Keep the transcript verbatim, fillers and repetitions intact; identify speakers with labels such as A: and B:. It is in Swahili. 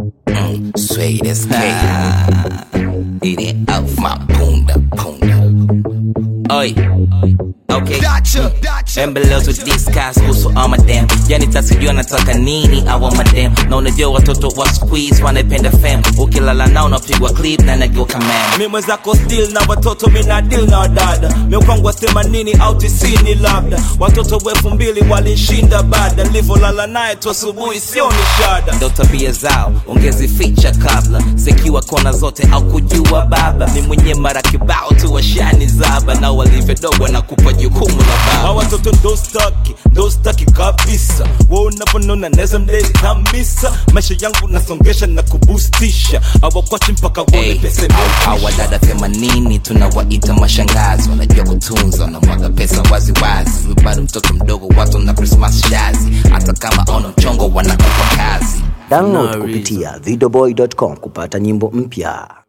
A: Mm, sweet as cake. Eat it off my punda punda. Oi. Okay. Embelezwa with discuss kuhusu amadem. Yani tasijua nataka nini awa madem. Na unajua watoto wa squeeze wanaipenda fam. Ukilala nao unapigwa clip na nageuka man.
B: Mimi mwenzako still na watoto mina deal na wadada. Mimi kwangu themanini au tisini labda. Watoto wefu mbili walishinda bada. Livo lala naye tu asubuhi sio nishada.
A: Ndo tabia zao ongezi feature kabla. Sekiwa kona zote au kujua baba. Ni mwenye mara kibao tu washani zaba. Na walivyo dogo na kupa jukumu la baba.
B: Hawa watoto ndo staki, ndo staki kabisa. Wao unaponona neza mdeli kamisa. Maisha yangu nasongesha na kubustisha. Hawa kwachi mpaka wone pese mbili.
A: Hawa dada themanini tunawaita mashangazi. Wanajua kutunza na mwaga pesa wazi wazi. Bado mtoto mdogo watu na Christmas shazi. Hata kama ono mchongo wanakupa kazi.
C: Download kupitia videoboy dot com kupata nyimbo mpya.